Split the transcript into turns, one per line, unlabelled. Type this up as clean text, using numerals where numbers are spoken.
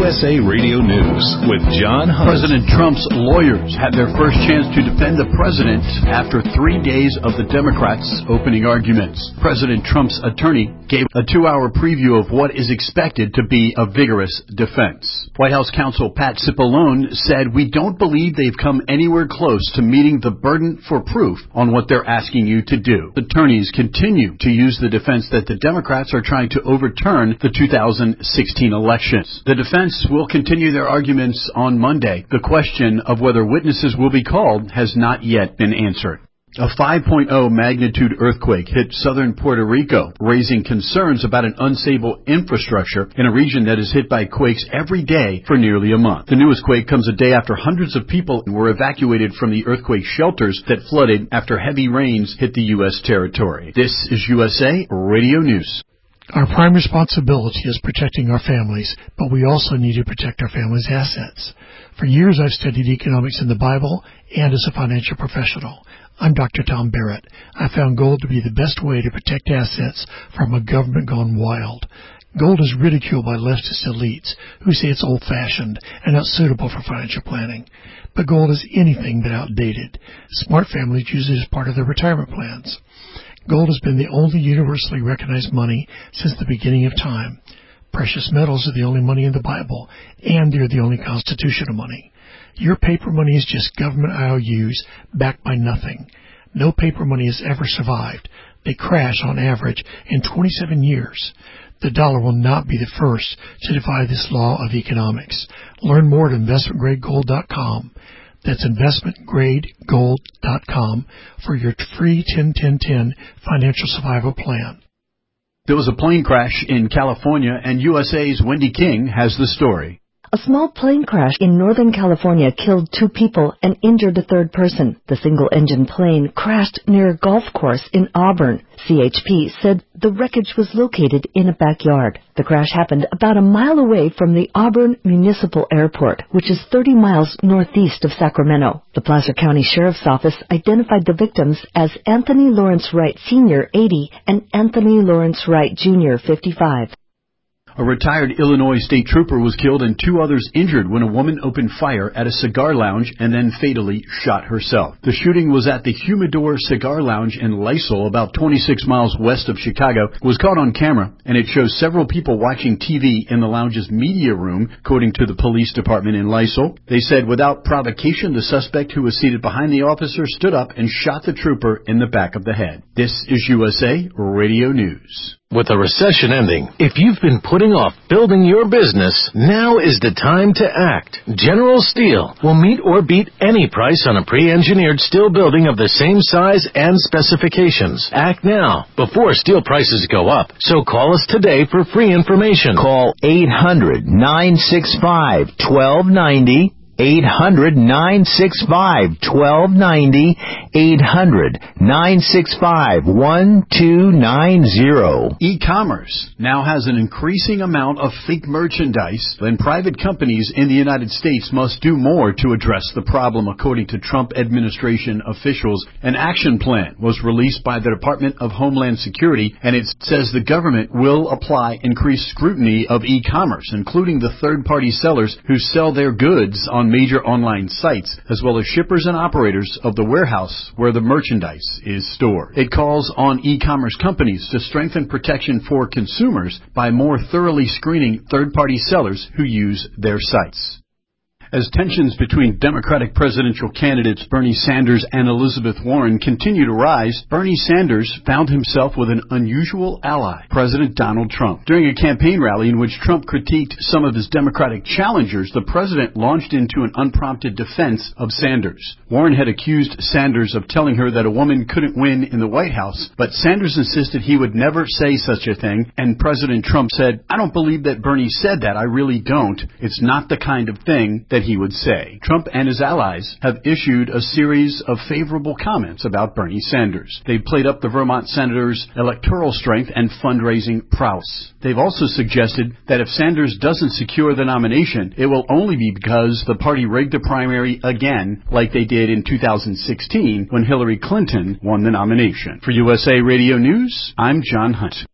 USA Radio News with John Hunt.
President Trump's lawyers had their first chance to defend the president after 3 days of the Democrats' opening arguments. President Trump's attorney gave a 2-hour preview of what is expected to be a vigorous defense. White House counsel Pat Cipollone said, "We don't believe they've come anywhere close to meeting the burden for proof on what they're asking you to do." Attorneys continue to use the defense that the Democrats are trying to overturn the 2016 elections. The defense will continue their arguments on Monday. The question of whether witnesses will be called has not yet been answered. A 5.0 magnitude earthquake hit southern Puerto Rico, raising concerns about an unstable infrastructure in a region that is hit by quakes every day for nearly a month. The newest quake comes a day after hundreds of people were evacuated from the earthquake shelters that flooded after heavy rains hit the U.S. territory. This is USA Radio News.
Our prime responsibility is protecting our families, but we also need to protect our families' assets. For years, I've studied economics in the Bible and as a financial professional. I'm Dr. Tom Barrett. I found gold to be the best way to protect assets from a government gone wild. Gold is ridiculed by leftist elites who say it's old-fashioned and not suitable for financial planning. But gold is anything but outdated. Smart families use it as part of their retirement plans. Gold has been the only universally recognized money since the beginning of time. Precious metals are the only money in the Bible, and they're the only constitutional money. Your paper money is just government IOUs backed by nothing. No paper money has ever survived. They crash on average in 27 years. The dollar will not be the first to defy this law of economics. Learn more at investmentgradegold.com. That's investmentgradegold.com for your free 10-10-10 financial survival plan.
There was a plane crash in California, and USA's Wendy King has the story.
A small plane crash in Northern California killed 2 people and injured a third person. The single-engine plane crashed near a golf course in Auburn. CHP said the wreckage was located in a backyard. The crash happened about a mile away from the Auburn Municipal Airport, which is 30 miles northeast of Sacramento. The Placer County Sheriff's Office identified the victims as Anthony Lawrence Wright Sr., 80, and Anthony Lawrence Wright Jr., 55.
A retired Illinois state trooper was killed and 2 others injured when a woman opened fire at a cigar lounge and then fatally shot herself. The shooting was at the Humidor Cigar Lounge in Lysol, about 26 miles west of Chicago. It was caught on camera, and it shows several people watching TV in the lounge's media room, according to the police department in Lysol. They said without provocation, the suspect, who was seated behind the officer, stood up and shot the trooper in the back of the head. This is USA Radio News.
With a recession ending, if you've been putting off building your business, now is the time to act. General Steel will meet or beat any price on a pre-engineered steel building of the same size and specifications. Act now, before steel prices go up. So call us today for free information.
Call 800-965-1290. 800-965-1290, 800-965-1290.
E-commerce now has an increasing amount of fake merchandise, and private companies in the United States must do more to address the problem, according to Trump administration officials. An action plan was released by the Department of Homeland Security, and it says the government will apply increased scrutiny of e-commerce, including the third-party sellers who sell their goods on major online sites, as well as shippers and operators of the warehouse where the merchandise is stored. It calls on e-commerce companies to strengthen protection for consumers by more thoroughly screening third-party sellers who use their sites. As tensions between Democratic presidential candidates Bernie Sanders and Elizabeth Warren continue to rise, Bernie Sanders found himself with an unusual ally, President Donald Trump. During a campaign rally in which Trump critiqued some of his Democratic challengers, the president launched into an unprompted defense of Sanders. Warren had accused Sanders of telling her that a woman couldn't win in the White House, but Sanders insisted he would never say such a thing, and President Trump said, "I don't believe that Bernie said that. I really don't. It's not the kind of thing that he would say." Trump and his allies have issued a series of favorable comments about Bernie Sanders. They've played up the Vermont senator's electoral strength and fundraising prowess. They've also suggested that if Sanders doesn't secure the nomination, it will only be because the party rigged the primary again, like they did in 2016 when Hillary Clinton won the nomination. For USA Radio News, I'm John Hunt.